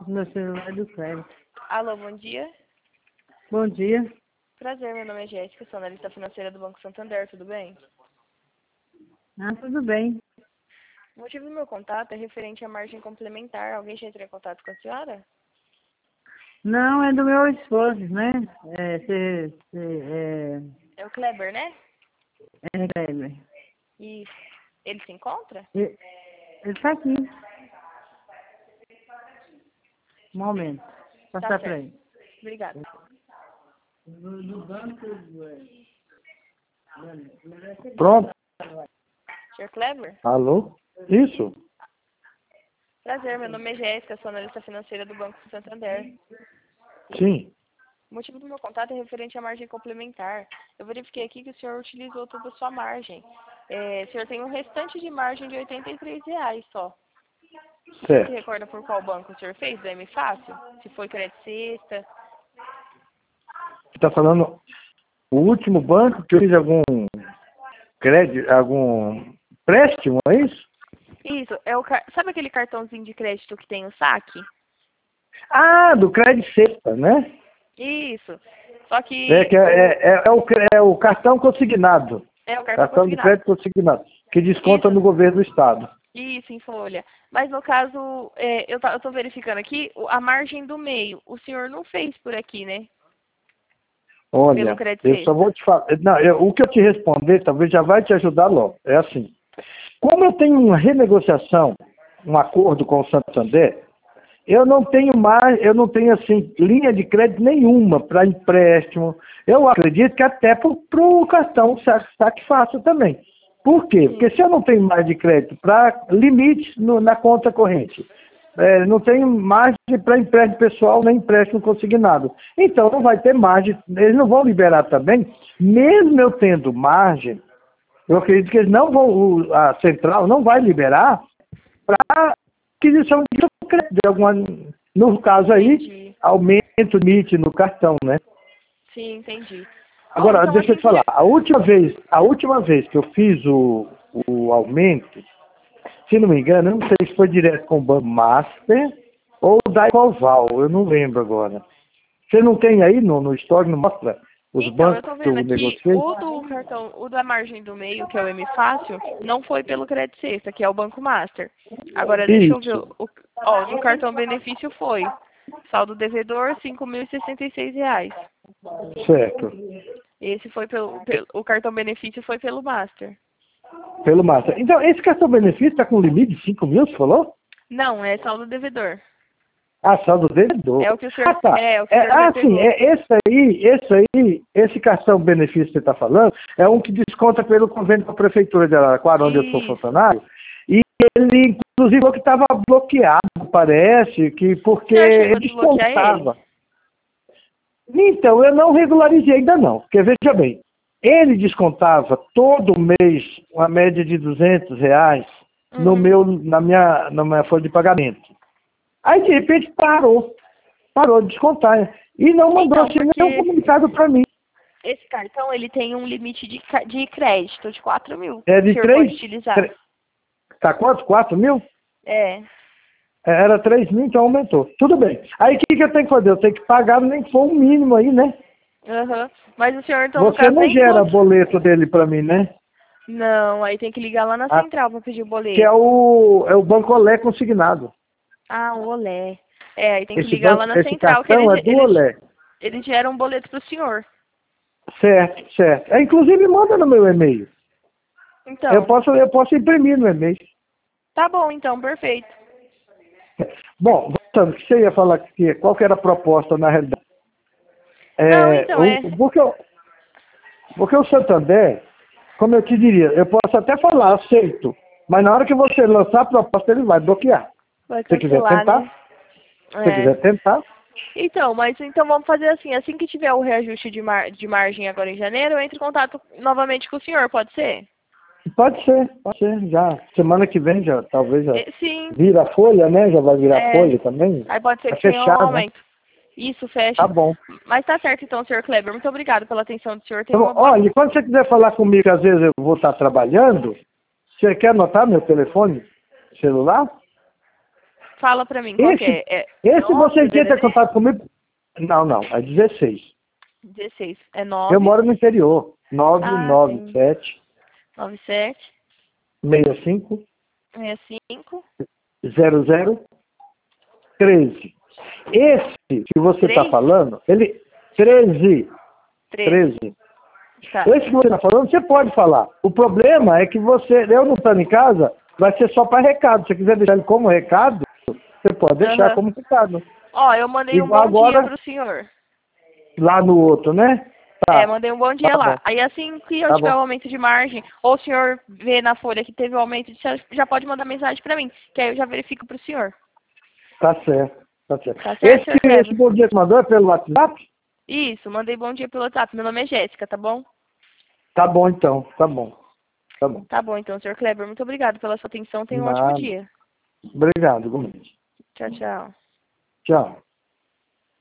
Meu celular é do Cleber. Alô, bom dia. Bom dia. Prazer, meu nome é Jéssica, sou analista financeira do Banco Santander, tudo bem? Ah, tudo bem. O motivo do meu contato é referente à margem complementar. Alguém já entrou em contato com a senhora? Não, é do meu esposo, né? É o Kleber, né? Cleber. E ele se encontra? Ele tá aqui. Um momento. Tá Passar pra certo. ele. Obrigada. Pronto. Senhor Kleber? Alô? Isso? Prazer, meu nome é Jéssica, sou analista financeira do Banco Santander. Sim. O motivo do meu contato é referente à margem complementar. Eu verifiquei aqui que o senhor utilizou toda a sua margem. O senhor tem um restante de margem de R$ 83 só. O senhor se Certo. recorda por qual banco o senhor fez? Do M Fácil? Se foi Crédito Sexta? Você está falando o último banco que eu fiz algum crédito, algum empréstimo, é isso? Isso, sabe aquele cartãozinho de crédito que tem o saque? Ah, do Crédito Sexta, né? Isso. Só que É o cartão consignado. é o cartão Cartão de consignado. crédito consignado. Que desconta Isso. no governo do estado. Isso, em folha. Mas no caso, eu tô verificando aqui, a margem do meio, o senhor não fez por aqui, né? Pelo Olha, Crédito eu só Sexta. vou te falar. Não, o que eu te responder talvez já vai te ajudar logo. É assim. Como eu tenho uma renegociação, um acordo com o Santander, eu não tenho assim, linha de crédito nenhuma para empréstimo. Eu acredito que até para o cartão saque fácil também. Por quê? Porque se eu não tenho mais de crédito para limite na conta corrente, não tenho margem para empréstimo pessoal nem empréstimo consignado. Então não vai ter margem, eles não vão liberar também, mesmo eu tendo margem, eu acredito que eles não vão, a central não vai liberar para aquisição de crédito, no caso aí, Entendi. aumento o limite no cartão, né? Sim, entendi. Agora, Então, deixa eu assim te falar, a última vez que eu fiz o aumento, se não me engano, eu não sei se foi direto com o Banco Master ou da Ecoval, eu não lembro agora. Você não tem aí no histórico, não mostra os Então, eu bancos tô que eu vendo aqui, negociei? o do cartão, o da margem do meio, que é o M Fácil, não foi pelo Crédito Sexta, que é o Banco Master. Agora, deixa eu ver, Isso, no cartão benefício foi, saldo devedor, R$ 5.066. certo, Esse foi o cartão benefício foi pelo Master. pelo Master. Então, esse cartão benefício está com limite de 5 mil, você falou? Não, é saldo devedor. Ah, saldo devedor. É o que o senhor, Ah, tá. é o que o senhor me Sim, pegou. esse cartão benefício que você está falando é um que desconta pelo convênio com a Prefeitura de Araraquara, onde eu sou Isso. funcionário, e ele, inclusive, falou que estava bloqueado, parece, porque O senhor chegou ele a desbloquear ele? descontava. Então, eu não regularizei ainda não, porque veja bem, ele descontava todo mês uma média de R$ 200 na minha folha de pagamento. Aí, de repente, parou de descontar. E não mandou Então, assim porque nenhum comunicado para mim. esse cartão, ele tem um limite de crédito de 4 mil. É O de senhor pode utilizar. Tá quanto? 4 mil? É. Era 3 mil, então aumentou. Tudo bem. Aí o que eu tenho que fazer? Eu tenho que pagar nem que for o mínimo aí, né? Aham. Mas o senhor, então, no Você caso, não nem gera desbloqueou. boleto dele para mim, né? Não, aí tem que ligar lá na Ah, central para pedir o que é boleto. o Banco Olé consignado. Ah, o Olé. Aí tem que Esse ligar lá banco, na esse central que cartão é do Olé. eles geram um boleto pro senhor. Certo, certo. Inclusive, manda no meu e-mail. Eu Então, posso imprimir no e-mail. tá bom, então, perfeito. Bom, voltando, o que você ia falar aqui? Qual que era a proposta na realidade? Não, então, Porque o Santander, como eu te diria, eu posso até falar, aceito, mas na hora que você lançar a proposta, ele vai bloquear. vai Se você quiser cancelar, tentar, né? se você quiser tentar, Então, mas então vamos fazer assim que tiver o reajuste de margem agora em janeiro, eu entro em contato novamente com o senhor, pode ser? pode ser, já. Semana que vem já, talvez já Sim. vira a folha, né? Já vai virar É. folha também. Aí pode ser Vai que tenha um fechar, né? aumento. Isso, fecha. Tá bom. Mas tá certo então, senhor Kleber. Muito obrigado pela atenção do senhor. Tenha Então, uma boa... olha, quando você quiser falar comigo, que às vezes eu vou estar trabalhando, você quer anotar meu telefone celular? Fala pra mim, qual que é? Esse 9 você do quer ter DDD? contato comigo? Não, é 16. 16. É 9. Eu moro no interior. Tem 997 97 65 65 00 13. Esse que você está 3? falando, ele 13. 13. 13. Tá. Esse que você está falando, você pode falar. O problema é que eu não estando em casa, vai ser só para recado. Se você quiser deixar ele como recado, você pode deixar Aham. como recado. Ó, eu mandei um Igual bom dia agora, pro senhor. lá no outro, né? Tá, Mandei um bom dia tá lá. bom, Aí assim que eu tá tiver bom. o aumento de margem, ou o senhor vê na folha que teve o aumento, você já pode mandar mensagem pra mim, que aí eu já verifico pro senhor. Tá certo, tá certo. Tá certo, senhor Esse Kleber? bom dia que mandou é pelo WhatsApp? Isso, mandei bom dia pelo WhatsApp. Meu nome é Jéssica, tá bom? Tá bom então, tá bom. Tá bom. Tá bom então, senhor Kleber. Muito obrigado pela sua atenção. Tenha um ótimo Nada. dia. Obrigado, igualmente. Tchau, tchau. Tchau.